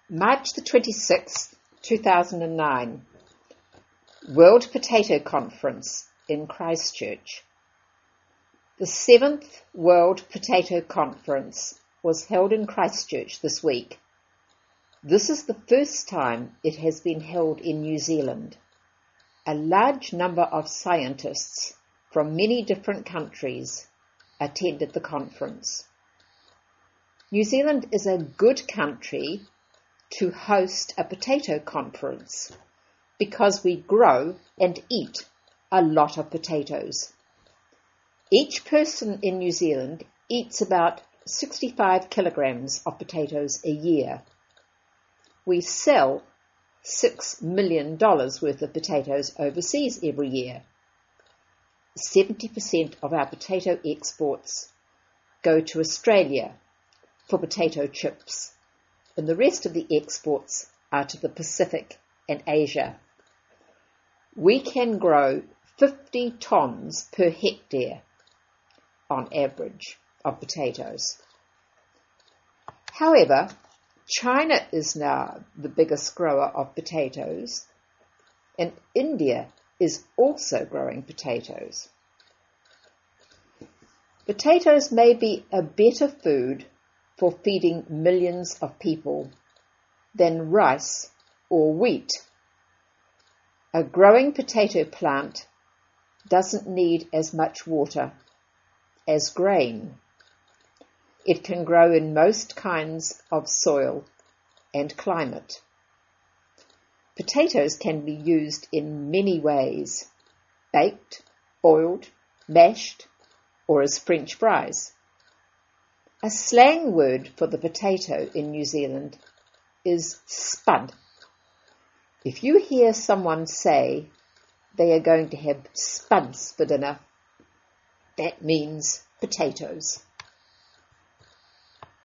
March the 26th, 2009, World Potato Conference in Christchurch. The 7th World Potato Conference was held in Christchurch this week. This is the first time it has been held in New Zealand. A large number of scientists from many different countries attended the conference. New Zealand is a good country to host a potato conference because we grow and eat a lot of potatoes. Each person in New Zealand eats about 65 kilograms of potatoes a year. We sell $6 million worth of potatoes overseas every year. 70% of our potato exports go to Australia for potato chips, and the rest of the exports are to the Pacific and Asia. We can grow 50 tonnes per hectare on average of potatoes. However, China is now the biggest grower of potatoes, and India is also growing potatoes. Potatoes may be a better food for feeding millions of people than rice or wheat. A growing potato plant doesn't need as much water as grain. It can grow in most kinds of soil and climate. Potatoes can be used in many ways: baked, boiled, mashed, or as French fries. A slang word for the potato in New Zealand is spud. If you hear someone say they are going to have spuds for dinner, that means potatoes.